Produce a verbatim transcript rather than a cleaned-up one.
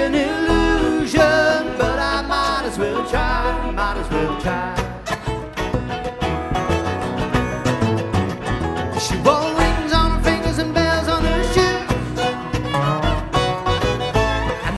an illusion, but I might as well try, might as well try.